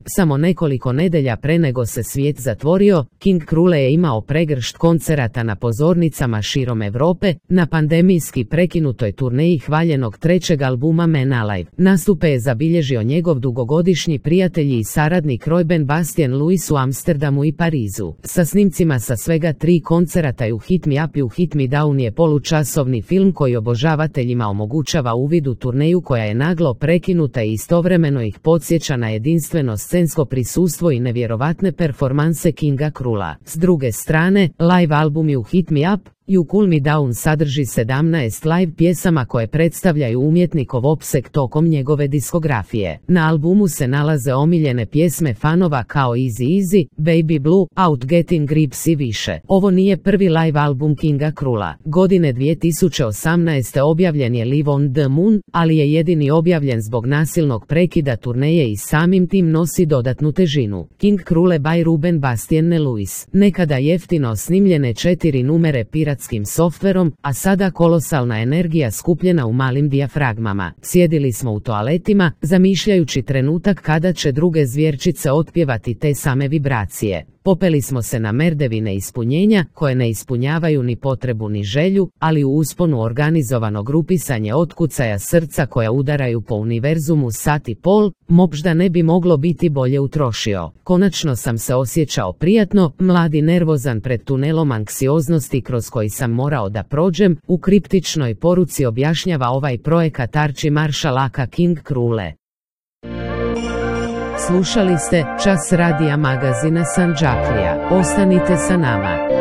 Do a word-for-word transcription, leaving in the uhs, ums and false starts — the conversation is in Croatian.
Samo nekoliko nedelja pre nego se svijet zatvorio, King Krule je imao pregršt koncerata na pozornicama širom Europe, na pandemijski prekinutoj turneji hvaljenog trećeg albuma Man Alive. Nastupe je zabilježio njegov dugogodišnji prijatelj i saradnik Roy Bastien Lewis u Amsterdamu i Parizu. Sa snimcima sa svega tri koncerata i u Hit Me Up i u Hit Me Down je polučasovni film koji obožavateljima omogućava uvid u turneju koja je naglo prekinuta i istovremeno ih podsjeća na jedinstveno scensko prisustvo i nevjerovatne performanse Kinga Krula. S druge strane, live album i u Hit Me Up i u Cool Me Down sadrži sedamnaest live pjesama koje predstavljaju umjetnikov opseg tokom njegove diskografije. Na albumu se nalaze omiljene pjesme fanova kao Easy Easy, Baby Blue, Out Getting Grips i više. Ovo nije prvi live album Kinga Krula. Godine dvije tisuće osamnaeste objavljen je Live on the Moon, ali je jedini objavljen zbog nasilnog prekida turneje i samim tim nosi dodatnu težinu. King Krule by Ruben Bastien Lewis. Nekada jeftino snimljene četiri numere piratskim softverom, a sada kolosalna energija skupljena u malim dijafragmama. Sjedili smo u toaletima, zamišljajući trenutak kada će druge zvjerčice otpjevati te same vibracije. Popeli smo se na merdevine ispunjenja, koje ne ispunjavaju ni potrebu ni želju, ali u usponu organizovano grupisanje otkucaja srca koja udaraju po univerzumu sat i pol, možda ne bi moglo biti bolje utrošio. Konačno sam se osjećao prijatno, mlad i nervozan pred tunelom anksioznosti kroz koji sam morao da prođem, u kriptičnoj poruci objašnjava ovaj projekat Archie Marshallaka King Krule. Slušali ste Čas radija magazina Sandžaklija. Ostanite sa nama.